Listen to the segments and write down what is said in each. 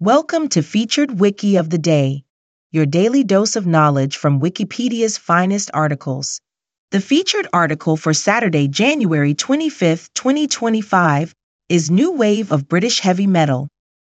Welcome to Featured Wiki of the Day, your daily dose of knowledge from Wikipedia's finest articles. The featured article for Saturday, January 25, 2025, is New Wave of British Heavy Metal.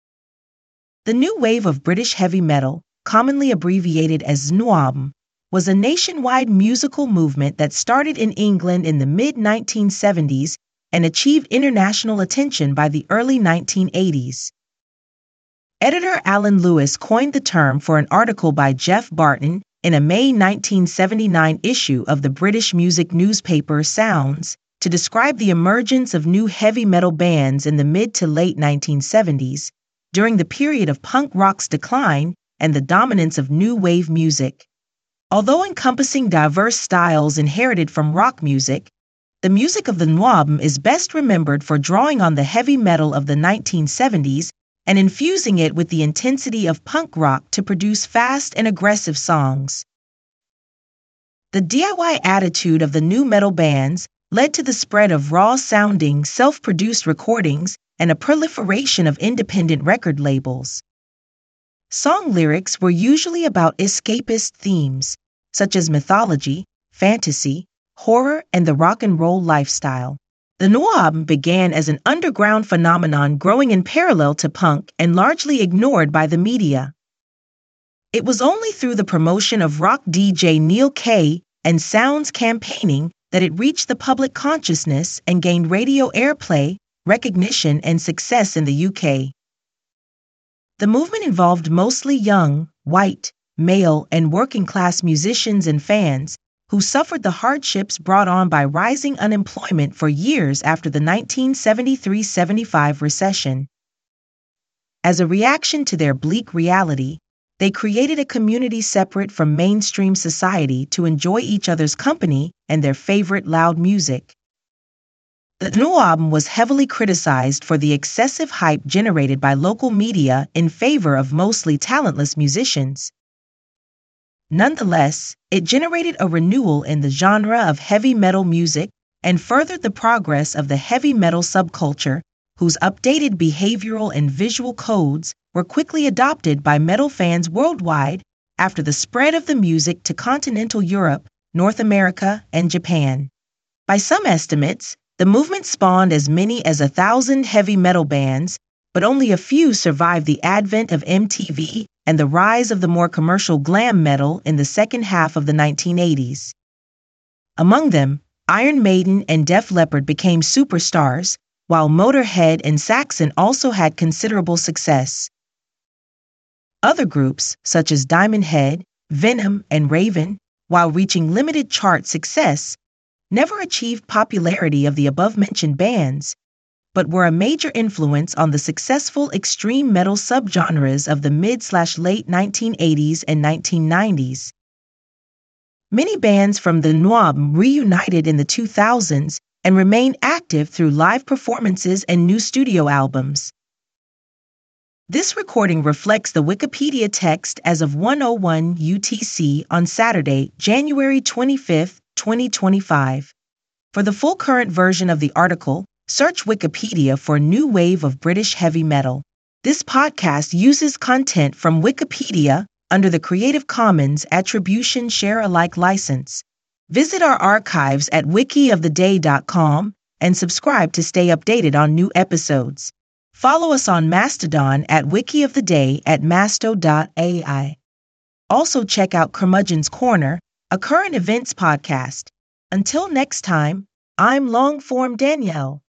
The new wave of British heavy metal, commonly abbreviated as NWOBHM, was a nationwide musical movement that started in England in the mid-1970s and achieved international attention by the early 1980s. Editor Alan Lewis coined the term for an article by Jeff Barton in a May 1979 issue of the British music newspaper Sounds to describe the emergence of new heavy metal bands in the mid to late 1970s, during the period of punk rock's decline and the dominance of new wave music. Although encompassing diverse styles inherited from rock music, the music of the NWOBHM is best remembered for drawing on the heavy metal of the 1970s and infusing it with the intensity of punk rock to produce fast and aggressive songs. The DIY attitude of the new metal bands led to the spread of raw-sounding, self-produced recordings and a proliferation of independent record labels. Song lyrics were usually about escapist themes, such as mythology, fantasy, horror, and the rock and roll lifestyle. The NWOBHM began as an underground phenomenon growing in parallel to punk and largely ignored by the media. It was only through the promotion of rock DJ Neil Kay and Sounds campaigning that it reached the public consciousness and gained radio airplay, recognition, and success in the UK. The movement involved mostly young, white, male, and working-class musicians and fans who suffered the hardships brought on by rising unemployment for years after the 1973-75 recession. As a reaction to their bleak reality, they created a community separate from mainstream society to enjoy each other's company and their favorite loud music. The NWOBHM was heavily criticized for the excessive hype generated by local media in favor of mostly talentless musicians. Nonetheless, it generated a renewal in the genre of heavy metal music and furthered the progress of the heavy metal subculture, whose updated behavioral and visual codes were quickly adopted by metal fans worldwide after the spread of the music to continental Europe, North America, and Japan. By some estimates, the movement spawned as many as 1,000 heavy metal bands, but only a few survived the advent of MTV and the rise of the more commercial glam metal in the second half of the 1980s. Among them, Iron Maiden and Def Leppard became superstars, while Motorhead and Saxon also had considerable success. Other groups, such as Diamond Head, Venom, and Raven, while reaching limited chart success, never achieved popularity of the above-mentioned bands, but were a major influence on the successful extreme metal subgenres of the mid/late 1980s and 1990s. Many bands from the NWOBHM reunited in the 2000s and remained active through live performances and new studio albums. This recording reflects the Wikipedia text as of 1:01 UTC on Saturday, January 25, 2025. For the full current version of the article, search Wikipedia for New Wave of British Heavy Metal. This podcast uses content from Wikipedia under the Creative Commons Attribution Share-alike license. Visit our archives at wikioftheday.com and subscribe to stay updated on new episodes. Follow us on Mastodon at wikioftheday at masto.ai. Also check out Curmudgeon's Corner, a current events podcast. Until next time, I'm Longform Danielle.